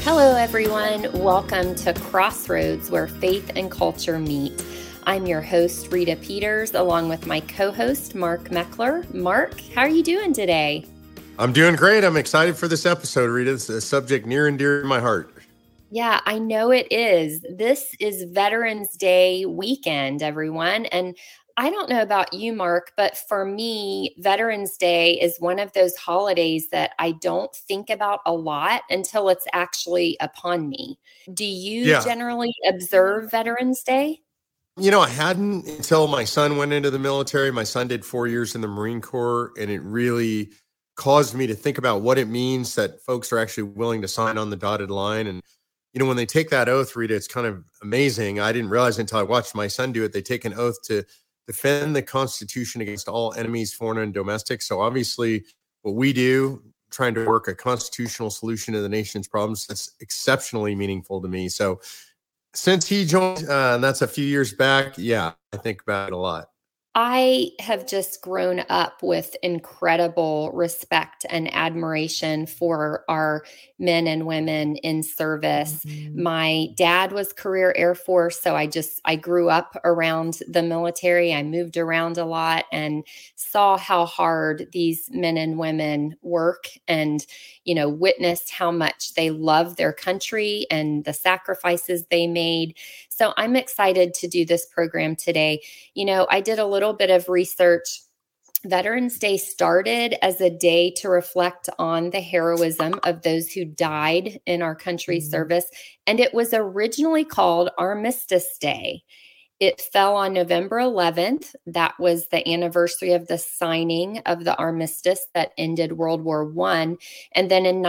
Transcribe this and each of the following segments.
Hello, everyone. Welcome to Crossroads, where faith and culture meet. I'm your host, Rita Peters, along with my co-host, Mark Meckler. Mark, how are you doing today? I'm doing great. I'm excited for this episode, Rita. It's a subject near and dear to my heart. Yeah, I know it is. This is Veterans Day weekend, everyone. And I don't know about you, Mark, but for me, Veterans Day is one of those holidays that I don't think about a lot until it's actually upon me. Do you generally observe Veterans Day? I hadn't until my son went into the military. My son did 4 years in the Marine Corps, and it really caused me to think about what it means that folks are actually willing to sign on the dotted line. And, when they take that oath, Rita, it's kind of amazing. I didn't realize until I watched my son do it. They take an oath to defend the Constitution against all enemies, foreign and domestic. So obviously what we do, trying to work a constitutional solution to the nation's problems, that's exceptionally meaningful to me. So since he joined, and that's a few years back, I think about it a lot. I have just grown up with incredible respect and admiration for our men and women in service. Mm-hmm. My dad was career Air Force, so I grew up around the military. I moved around a lot and saw how hard these men and women work and, witnessed how much they love their country and the sacrifices they made. So I'm excited to do this program today. I did a little bit of research. Veterans Day started as a day to reflect on the heroism of those who died in our country's service, and it was originally called Armistice Day. It fell on November 11th. That was the anniversary of the signing of the armistice that ended World War I. And then in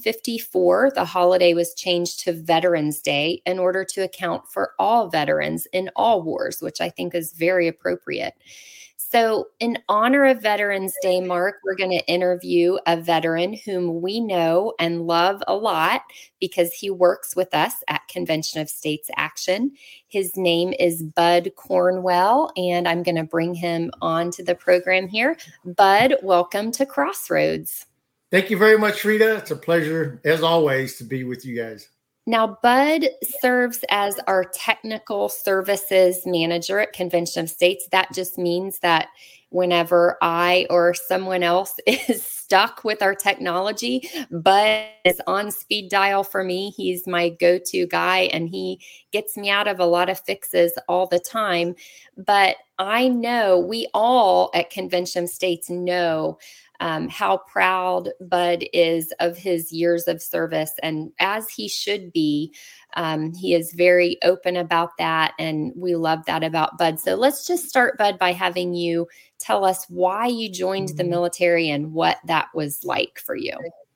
1954, the holiday was changed to Veterans Day in order to account for all veterans in all wars, which I think is very appropriate. So in honor of Veterans Day, Mark, we're going to interview a veteran whom we know and love a lot because he works with us at Convention of States Action. His name is Bud Cornwell, and I'm going to bring him on to the program here. Bud, welcome to Crossroads. Thank you very much, Rita. It's a pleasure, as always, to be with you guys. Now, Bud serves as our technical services manager at Convention of States. That just means that whenever I or someone else is stuck with our technology, Bud is on speed dial for me. He's my go-to guy, and he gets me out of a lot of fixes all the time. But I know we all at Convention of States know how proud Bud is of his years of service. And as he should be, he is very open about that. And we love that about Bud. So let's just start, Bud, by having you tell us why you joined the military and what that was like for you.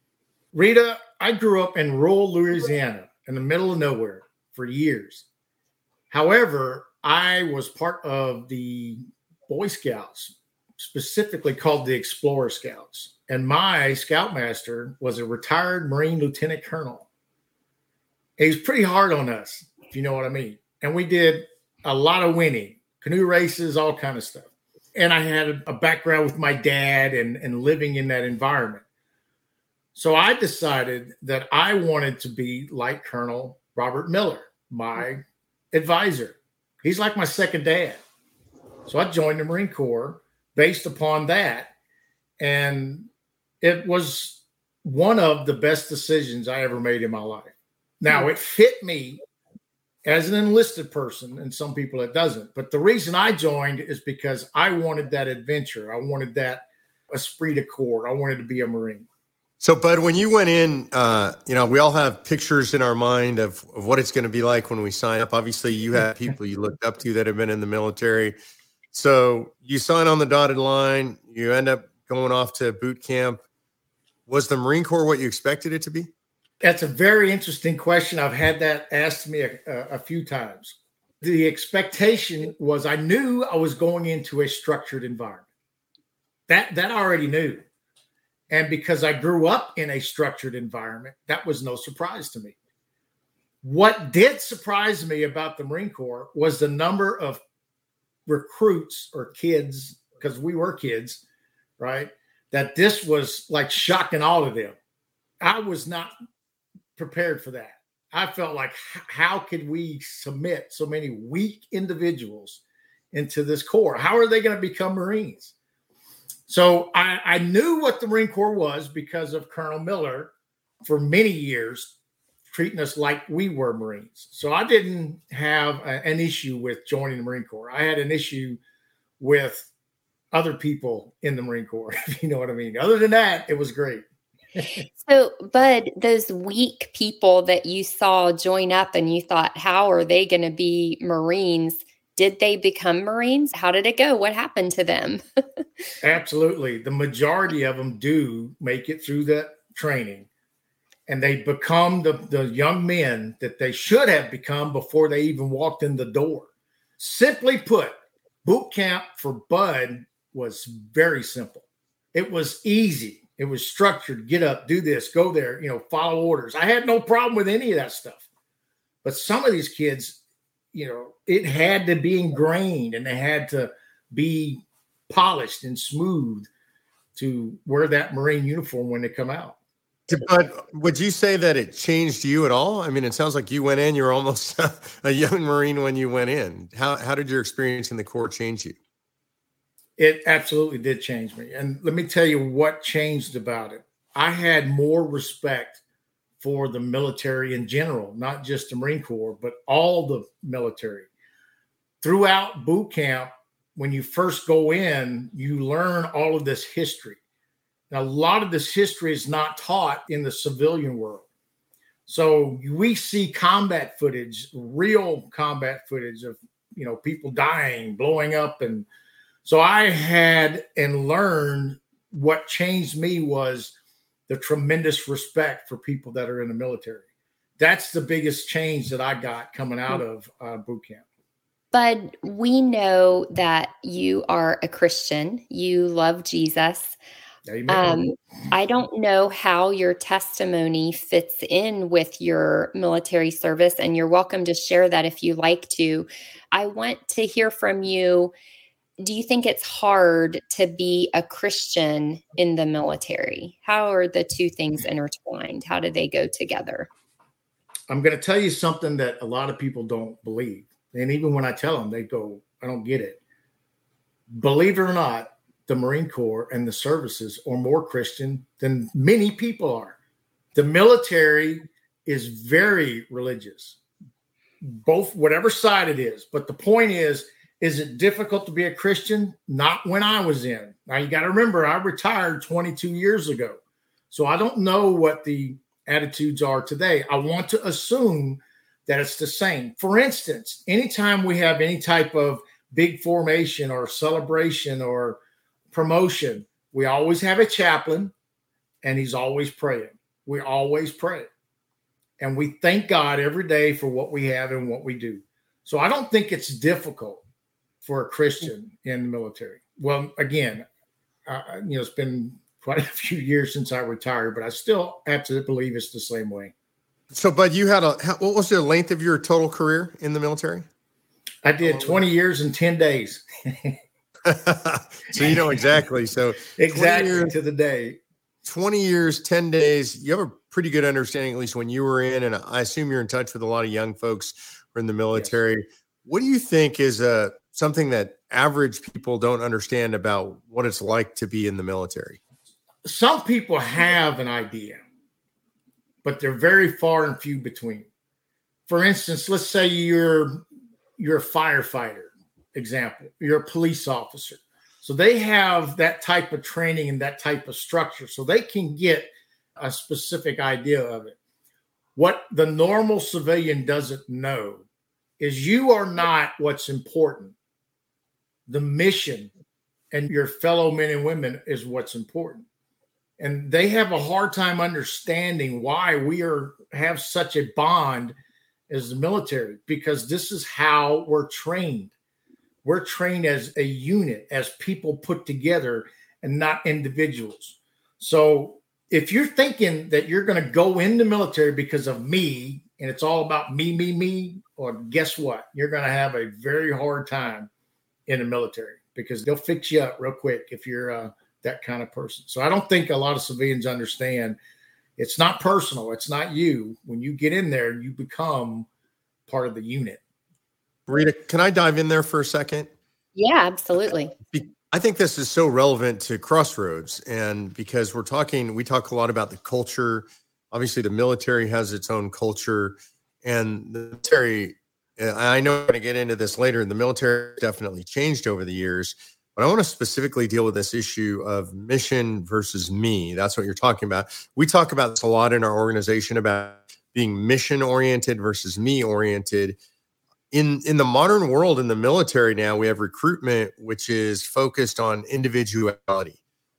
Rita, I grew up in rural Louisiana in the middle of nowhere for years. However, I was part of the Boy Scouts, specifically called the Explorer Scouts. And my scoutmaster was a retired Marine lieutenant colonel. He was pretty hard on us, if you know what I mean. And we did a lot of winning, canoe races, all kind of stuff. And I had a background with my dad and living in that environment. So I decided that I wanted to be like Colonel Robert Miller, my advisor. He's like my second dad. So I joined the Marine Corps based upon that. And it was one of the best decisions I ever made in my life. Now, it fit me as an enlisted person, and some people it doesn't. But the reason I joined is because I wanted that adventure. I wanted that esprit de corps. I wanted to be a Marine. So, Bud, when you went in, we all have pictures in our mind of what it's going to be like when we sign up. Obviously, you have people you looked up to that have been in the military. So you sign on the dotted line, you end up going off to boot camp. Was the Marine Corps what you expected it to be? That's a very interesting question. I've had that asked me a few times. The expectation was I knew I was going into a structured environment. That I already knew. And because I grew up in a structured environment, that was no surprise to me. What did surprise me about the Marine Corps was the number of recruits or kids, because we were kids, right? That this was like shocking all of them. I was not prepared for that. I felt like, how could we submit so many weak individuals into this Corps? How are they going to become Marines? So I knew what the Marine Corps was because of Colonel Miller for many years treating us like we were Marines. So I didn't have an issue with joining the Marine Corps. I had an issue with other people in the Marine Corps, if you know what I mean. Other than that, it was great. So, Bud, those weak people that you saw join up and you thought, how are they going to be Marines? Did they become Marines? How did it go? What happened to them? Absolutely. The majority of them do make it through the training, and they become the young men that they should have become before they even walked in the door. Simply put, boot camp for Bud was very simple. It was easy. It was structured. Get up, do this, go there, follow orders. I had no problem with any of that stuff. But some of these kids, it had to be ingrained and they had to be polished and smooth to wear that Marine uniform when they come out. But would you say that it changed you at all? I mean, it sounds like you went in, you were almost a young Marine when you went in. How did your experience in the Corps change you? It absolutely did change me. And let me tell you what changed about it. I had more respect for the military in general, not just the Marine Corps, but all the military. Throughout boot camp, when you first go in, you learn all of this history. Now, a lot of this history is not taught in the civilian world. So we see combat footage, real combat footage of, people dying, blowing up. And so I had and learned what changed me was the tremendous respect for people that are in the military. That's the biggest change that I got coming out of boot camp. Bud, we know that you are a Christian. You love Jesus. I don't know how your testimony fits in with your military service, and you're welcome to share that if you like to. I want to hear from you. Do you think it's hard to be a Christian in the military? How are the two things intertwined? How do they go together? I'm going to tell you something that a lot of people don't believe. And even when I tell them, they go, I don't get it. Believe it or not, the Marine Corps and the services are more Christian than many people are. The military is very religious, both whatever side it is. But the point is it difficult to be a Christian? Not when I was in. Now, you got to remember, I retired 22 years ago. So I don't know what the attitudes are today. I want to assume that it's the same. For instance, anytime we have any type of big formation or celebration or promotion, we always have a chaplain, and he's always praying. We always pray. And we thank God every day for what we have and what we do. So I don't think it's difficult for a Christian in the military. Well, again, it's been quite a few years since I retired, but I still have to believe it's the same way. So, Bud, you had what was the length of your total career in the military? I did 20 years and 10 days. So you know exactly. So exactly to the day. 20 years, 10 days. You have a pretty good understanding, at least when you were in, and I assume you're in touch with a lot of young folks who are in the military. Yes. What do you think is something that average people don't understand about what it's like to be in the military? Some people have an idea, but they're very far and few between. For instance, let's say you're a firefighter, example. You're a police officer. So they have that type of training and that type of structure, so they can get a specific idea of it. What the normal civilian doesn't know is you are not what's important. The mission and your fellow men and women is what's important. And they have a hard time understanding why we have such a bond as the military, because this is how we're trained. We're trained as a unit, as people put together and not individuals. So if you're thinking that you're going to go in the military because of me, and it's all about me, or guess what? You're going to have a very hard time in the military, because they'll fix you up real quick if you're that kind of person. So I don't think a lot of civilians understand It's not personal. It's not you. When you get in there, you become part of the unit. Rita, can I dive in there for a second? Yeah, absolutely. I think this is so relevant to Crossroads, and because we talk a lot about the culture. Obviously, the military has its own culture, and the military, I know I'm going to get into this later, and the military definitely changed over the years, but I want to specifically deal with this issue of mission versus me. That's what you're talking about. We talk about this a lot in our organization about being mission-oriented versus me-oriented. In the modern world, in the military now, we have recruitment, which is focused on individuality.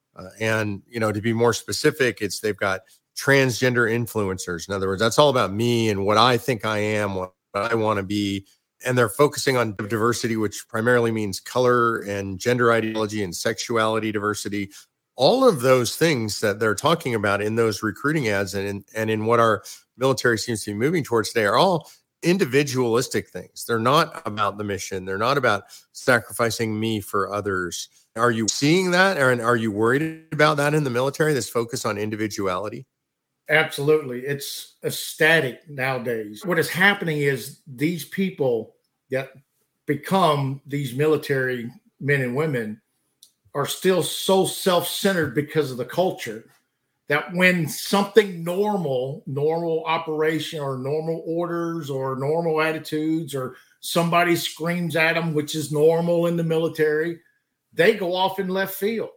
And, to be more specific, they've got transgender influencers. In other words, that's all about me and what I think I am, what I want to be. And they're focusing on diversity, which primarily means color and gender ideology and sexuality diversity. All of those things that they're talking about in those recruiting ads and in what our military seems to be moving towards today are all individualistic things. They're not about the mission. They're not about sacrificing me for others. Are you seeing that? Aaron, are you worried about that in the military, this focus on individuality? Absolutely. It's ecstatic nowadays. What is happening is these people that become these military men and women are still so self-centered because of the culture that when something normal operation or normal orders or normal attitudes or somebody screams at them, which is normal in the military, they go off in left field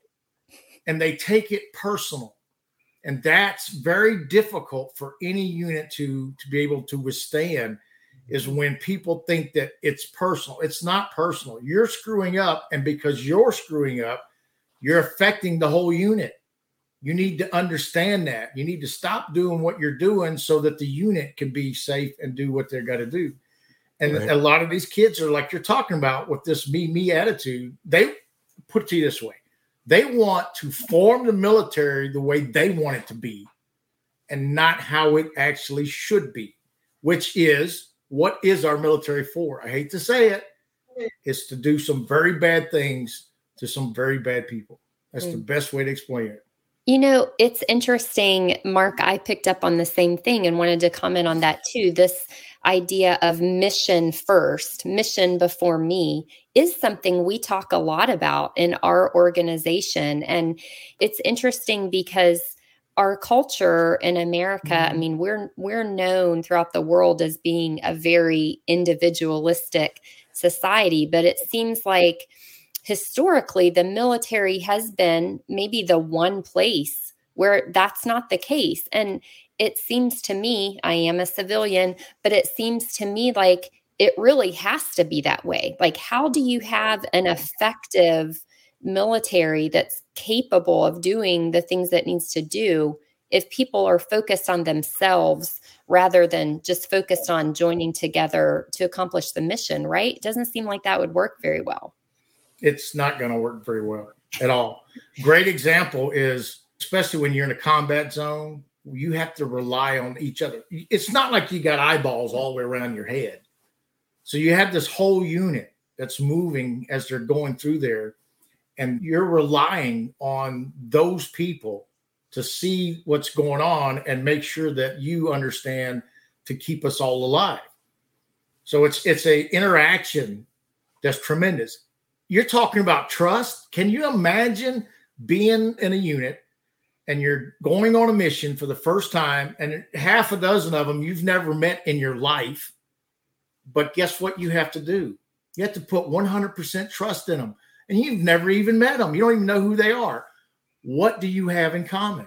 and they take it personal. And that's very difficult for any unit to be able to withstand, is when people think that it's personal. It's not personal. You're screwing up, and because you're screwing up, you're affecting the whole unit. You need to understand that. You need to stop doing what you're doing so that the unit can be safe and do what they're got to do. And right. A lot of these kids are like you're talking about with this me attitude. They put it to you this way. They want to form the military the way they want it to be and not how it actually should be, which is what is our military for? I hate to say it. It's to do some very bad things to some very bad people. That's the best way to explain it. It's interesting, Mark. I picked up on the same thing and wanted to comment on that too. This idea of mission first, mission before me, is something we talk a lot about in our organization. And it's interesting because our culture in America, I mean, we're known throughout the world as being a very individualistic society, but it seems like historically, the military has been maybe the one place where that's not the case. And it seems to me, I am a civilian, but it seems to me like it really has to be that way. Like, how do you have an effective military that's capable of doing the things that needs to do if people are focused on themselves rather than just focused on joining together to accomplish the mission, right? It doesn't seem like that would work very well. It's not going to work very well at all. Great example is, especially when you're in a combat zone, you have to rely on each other. It's not like you got eyeballs all the way around your head. So you have this whole unit that's moving as they're going through there, and you're relying on those people to see what's going on and make sure that you understand to keep us all alive. So it's a interaction that's tremendous. You're talking about trust. Can you imagine being in a unit and you're going on a mission for the first time, and half a dozen of them you've never met in your life? But guess what you have to do? You have to put 100% trust in them. And you've never even met them. You don't even know who they are. What do you have in common?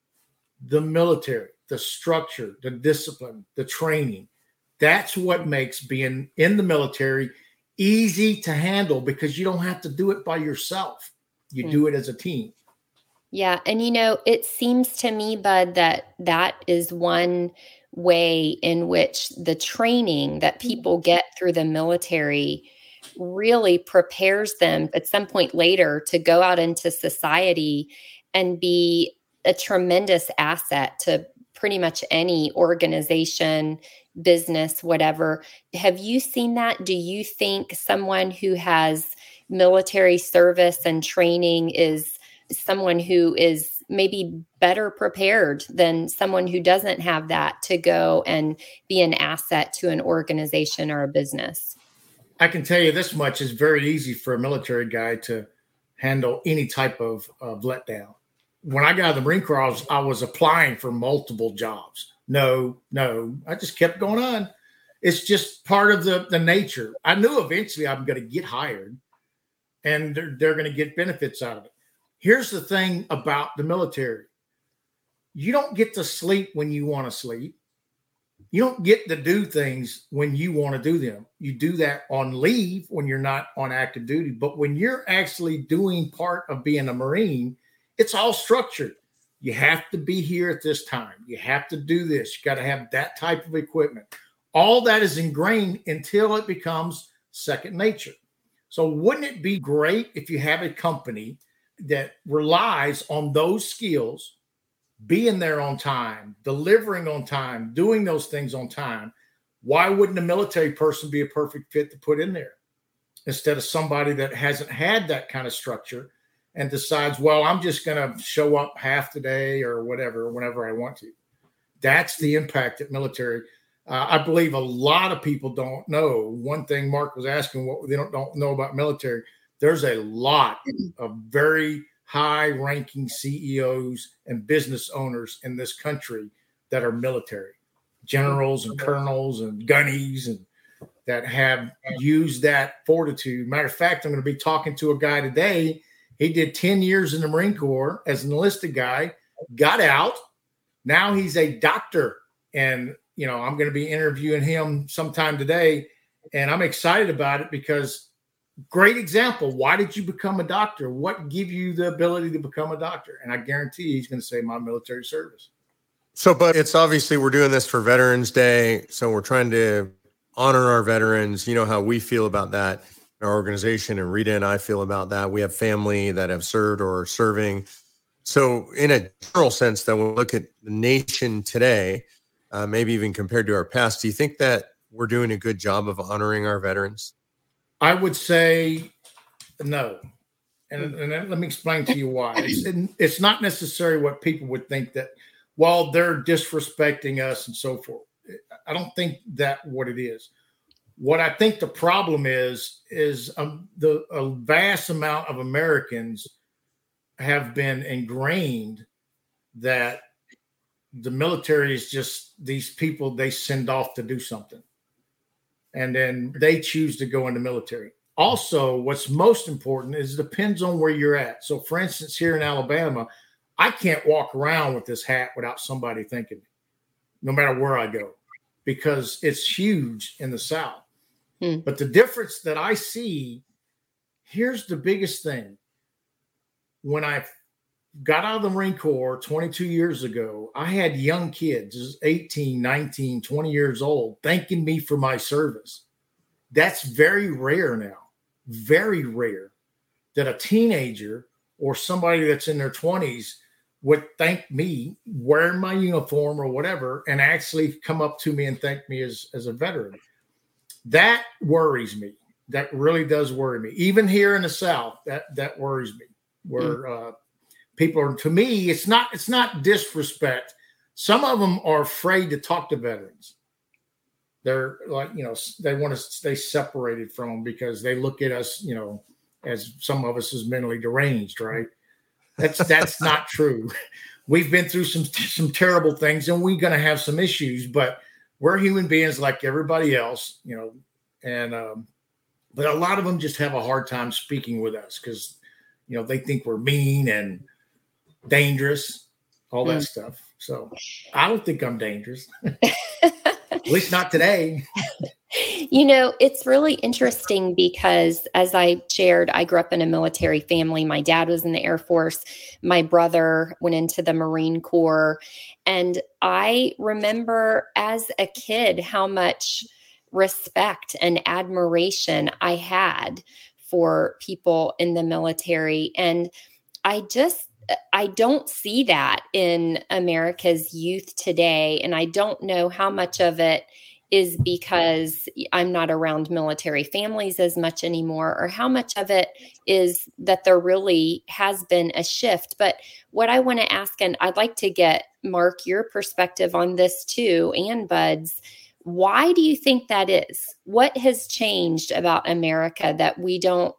The military, the structure, the discipline, the training. That's what makes being in the military easy to handle, because you don't have to do it by yourself. You do it as a team. Yeah. And, it seems to me, Bud, that is one way in which the training that people get through the military really prepares them at some point later to go out into society and be a tremendous asset to pretty much any organization, business, whatever. Have you seen that? Do you think someone who has military service and training is someone who is maybe better prepared than someone who doesn't have that to go and be an asset to an organization or a business. I can tell you this much: it's very easy for a military guy to handle any type of letdown. When I got out of the Marine Corps, I was applying for multiple jobs. No, I just kept going on. It's just part of the nature. I knew eventually I'm going to get hired and they're going to get benefits out of it. Here's the thing about the military. You don't get to sleep when you want to sleep. You don't get to do things when you want to do them. You do that on leave when you're not on active duty. But when you're actually doing part of being a Marine, it's all structured. You have to be here at this time. You have to do this. You got to have that type of equipment. All that is ingrained until it becomes second nature. So wouldn't it be great if you have a company that relies on those skills, being there on time, delivering on time, doing those things on time? Why wouldn't a military person be a perfect fit to put in there instead of somebody that hasn't had that kind of structure and decides, well, I'm just going to show up half the day or whatever, whenever I want to? That's the impact that military. I believe a lot of people don't know. One thing Mark was asking, what they don't know about military. There's a lot of very high-ranking CEOs and business owners in this country that are military, generals and colonels and gunnies, and that have used that fortitude. Matter of fact, I'm going to be talking to a guy today. He did 10 years in the Marine Corps as an enlisted guy, got out. Now he's a doctor, and I'm going to be interviewing him sometime today, and I'm excited about it because great example. Why did you become a doctor? What gave you the ability to become a doctor? And I guarantee he's going to say my military service. So, but it's obviously we're doing this for Veterans Day. So we're trying to honor our veterans. You know how we feel about that in our organization, and Rita and I feel about that. We have family that have served or are serving. So in a general sense, that when we look at the nation today, maybe even compared to our past, do you think that we're doing a good job of honoring our veterans? I would say no. And let me explain to you why. It's not necessarily what people would think that, well, they're disrespecting us and so forth. I don't think that what it is. What I think the problem is a vast amount of Americans have been ingrained that the military is just these people they send off to do something. And then they choose to go in the military. Also, what's most important is it depends on where you're at. So, for instance, here in Alabama, I can't walk around with this hat without somebody thinking, no matter where I go, because it's huge in the South. But the difference that I see, here's the biggest thing. When I got out of the Marine Corps 22 years ago, I had young kids, 18, 19, 20 years old, thanking me for my service. That's very rare now, very rare that a teenager or somebody that's in their 20s would thank me wearing my uniform or whatever and actually come up to me and thank me as a veteran. That worries me. That really does worry me. Even here in the South, that worries me. Where people are, to me, it's not disrespect. Some of them are afraid to talk to veterans. They're like, they want to stay separated from them because they look at us, as some of us as mentally deranged, right? That's not true. We've been through some terrible things, and we're going to have some issues, but we're human beings like everybody else, and but a lot of them just have a hard time speaking with us because, they think we're mean and dangerous, all that stuff. So I don't think I'm dangerous. At least not today. It's really interesting because as I shared, I grew up in a military family. My dad was in the Air Force. My brother went into the Marine Corps. And I remember as a kid how much respect and admiration I had for people in the military. And I don't see that in America's youth today. And I don't know how much of it is because I'm not around military families as much anymore, or how much of it is that there really has been a shift. But what I want to ask, and I'd like to get, Mark, your perspective on this too, and Bud's, why do you think that is? What has changed about America that we don't,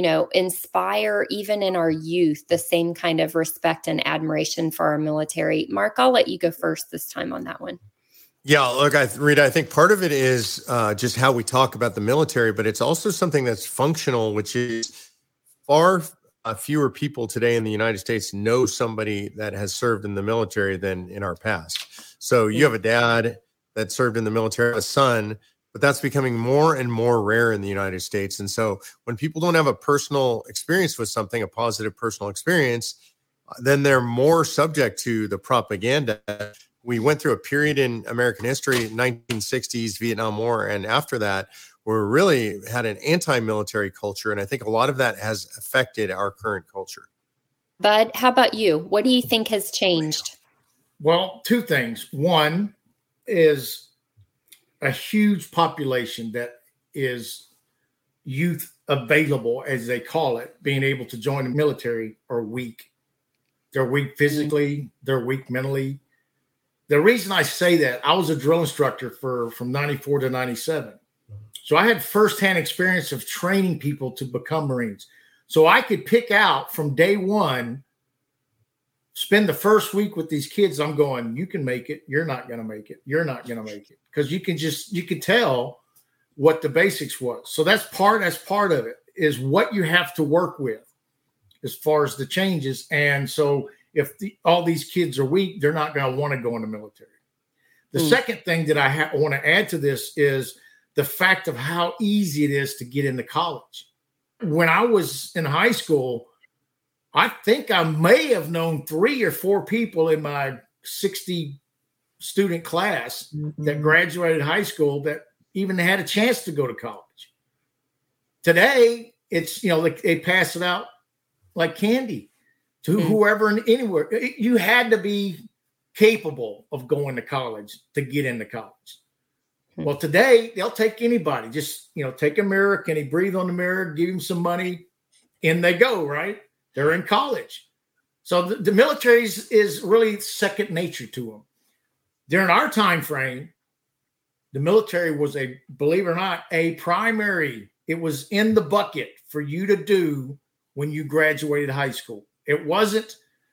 inspire even in our youth the same kind of respect and admiration for our military? Mark, I'll let you go first this time on that one. Yeah, look, Rita, I think part of it is just how we talk about the military, but it's also something that's functional, which is far fewer people today in the United States know somebody that has served in the military than in our past. So you have a dad that served in the military, a son, but that's becoming more and more rare in the United States. And so when people don't have a personal experience with something, a positive personal experience, then they're more subject to the propaganda. We went through a period in American history, 1960s, Vietnam War, and after that, where we really had an anti-military culture. And I think a lot of that has affected our current culture. Bud, how about you? What do you think has changed? Well, two things. One is a huge population that is youth available, as they call it, being able to join the military are weak. They're weak physically. They're weak mentally. The reason I say that, I was a drill instructor from 94 to 97. So I had firsthand experience of training people to become Marines. So I could pick out from day one, spend the first week with these kids. I'm going, you can make it. You're not going to make it. You're not going to make it. Because you can tell what the basics was. So that's part of it, is what you have to work with as far as the changes. And so if all these kids are weak, they're not going to want to go in the military. The second thing that I want to add to this is the fact of how easy it is to get into college. When I was in high school, I think I may have known 3 or 4 people in my 60 student class that graduated high school that even had a chance to go to college. Today, it's, they pass it out like candy to whoever and anywhere. You had to be capable of going to college to get into college. Well, today they'll take anybody. Just, take a mirror. Can he breathe on the mirror? Give him some money. In they go, right? They're in college. So the military is really second nature to them. During our time frame, the military was believe it or not, a primary. It was in the bucket for you to do when you graduated high school. It wasn't,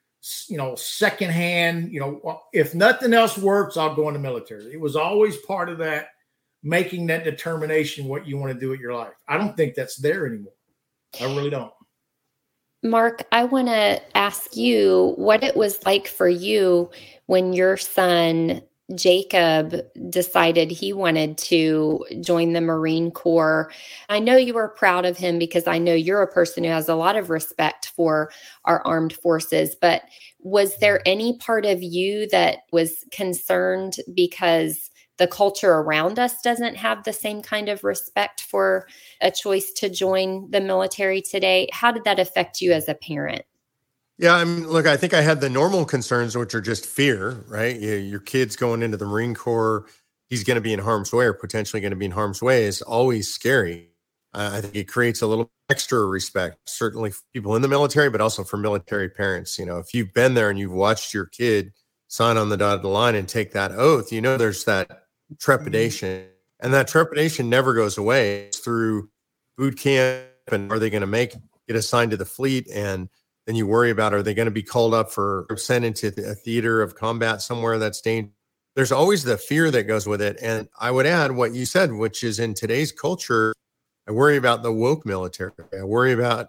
secondhand, if nothing else works, I'll go in the military. It was always part of that, making that determination what you want to do with your life. I don't think that's there anymore. I really don't. Mark, I want to ask you what it was like for you when your son, Jacob, decided he wanted to join the Marine Corps. I know you were proud of him because I know you're a person who has a lot of respect for our armed forces, but was there any part of you that was concerned because the culture around us doesn't have the same kind of respect for a choice to join the military today? How did that affect you as a parent? Yeah, look, I think I had the normal concerns, which are just fear, right? Your kid's going into the Marine Corps. He's going to be in harm's way or potentially going to be in harm's way is always scary. I think it creates a little extra respect, certainly for people in the military, but also for military parents. If you've been there and you've watched your kid sign on the dotted line and take that oath, there's that trepidation, and that trepidation never goes away. It's through boot camp, and are they going to get assigned to the fleet? And then you worry about, are they going to be called up for sent into a theater of combat somewhere that's dangerous? There's always the fear that goes with it. And I would add what you said, which is in today's culture, I worry about the woke military. I worry about,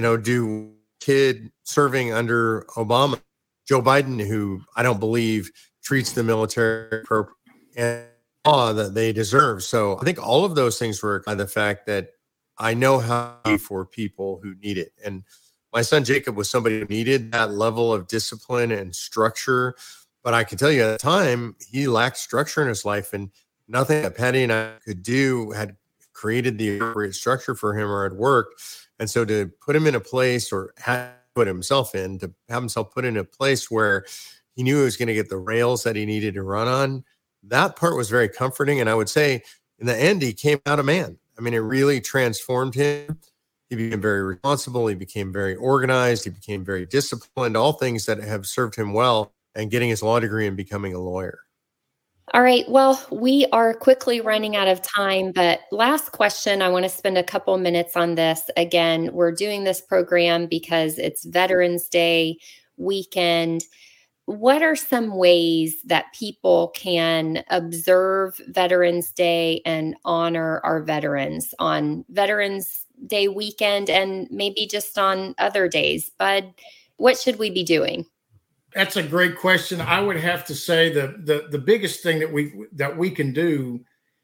do kid serving under Obama, Joe Biden, who I don't believe treats the military and that they deserve. So I think all of those things were by the fact that I know how for people who need it. And my son Jacob was somebody who needed that level of discipline and structure. But I can tell you at the time, he lacked structure in his life, and nothing that Patty and I could do had created the appropriate structure for him or had worked. And so to put him in a place, or put himself in, to have himself put in a place where he knew he was going to get the rails that he needed to run on, that part was very comforting. And I would say in the end, he came out a man. I mean, it really transformed him. He became very responsible. He became very organized. He became very disciplined, all things that have served him well, and getting his law degree and becoming a lawyer. All right. Well, we are quickly running out of time, but last question. I want to spend a couple minutes on this. Again, we're doing this program because it's Veterans Day weekend. What are some ways that people can observe Veterans Day and honor our veterans on Veterans Day weekend and maybe just on other days? Bud, what should we be doing? That's a great question. I would have to say the biggest thing that we can do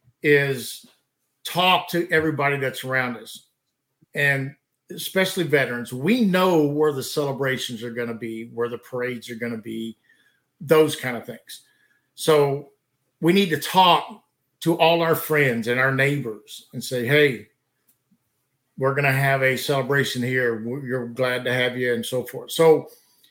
is talk to everybody that's around us, and especially veterans. We know where the celebrations are going to be, where the parades are going to be, those kind of things. So we need to talk to all our friends and our neighbors and say, hey, we're going to have a celebration here. You're glad to have you, and so forth. So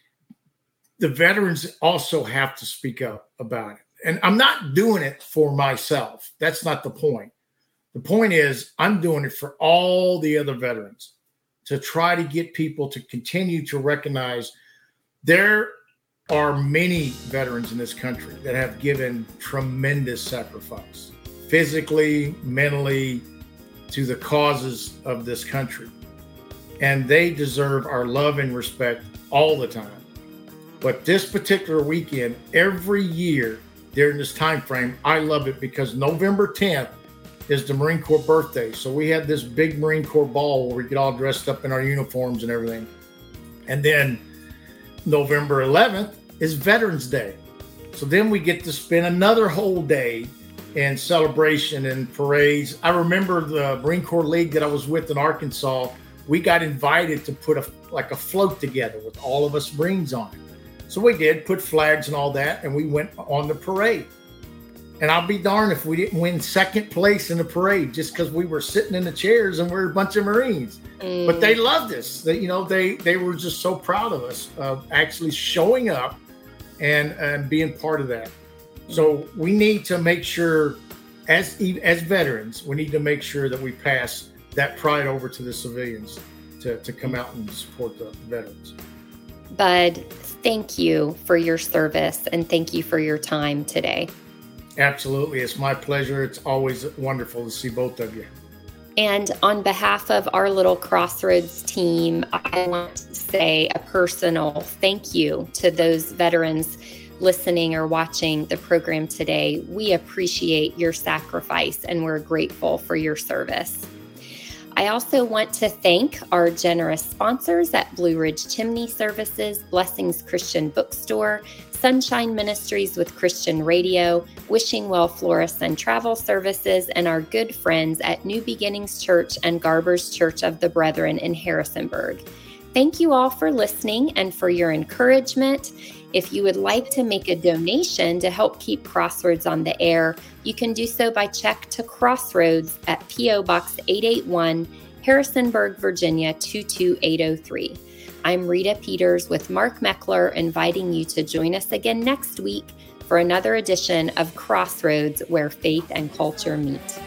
the veterans also have to speak up about it. And I'm not doing it for myself. That's not the point. The point is I'm doing it for all the other veterans to try to get people to continue to recognize there are many veterans in this country that have given tremendous sacrifice, physically, mentally, to the causes of this country. And they deserve our love and respect all the time. But this particular weekend, every year during this time frame, I love it because November 10th is the Marine Corps birthday. So we had this big Marine Corps ball where we get all dressed up in our uniforms and everything. And then November 11th is Veterans Day. So then we get to spend another whole day in celebration and parades. I remember the Marine Corps League that I was with in Arkansas. We got invited to put a float together with all of us Marines on it. So we did put flags and all that, and we went on the parade. And I'll be darned if we didn't win second place in the parade just because we were sitting in the chairs and we're a bunch of Marines. But they loved us. They were just so proud of us of actually showing up and being part of that. So we need to make sure, as veterans, we need to make sure that we pass that pride over to the civilians to come out and support the veterans. Bud, thank you for your service and thank you for your time today. Absolutely. It's my pleasure. It's always wonderful to see both of you. And on behalf of our little Crossroads team, I want to say a personal thank you to those veterans listening or watching the program today. We appreciate your sacrifice and we're grateful for your service. I also want to thank our generous sponsors at Blue Ridge Chimney Services, Blessings Christian Bookstore, Sunshine Ministries with Christian Radio, Wishing Well Florist and Travel Services, and our good friends at New Beginnings Church and Garber's Church of the Brethren in Harrisonburg. Thank you all for listening and for your encouragement. If you would like to make a donation to help keep Crossroads on the air, you can do so by check to Crossroads at P.O. Box 881, Harrisonburg, Virginia 22803. I'm Rita Peters with Mark Meckler, inviting you to join us again next week for another edition of Crossroads, where faith and culture meet.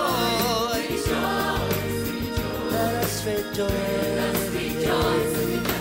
Rejoice.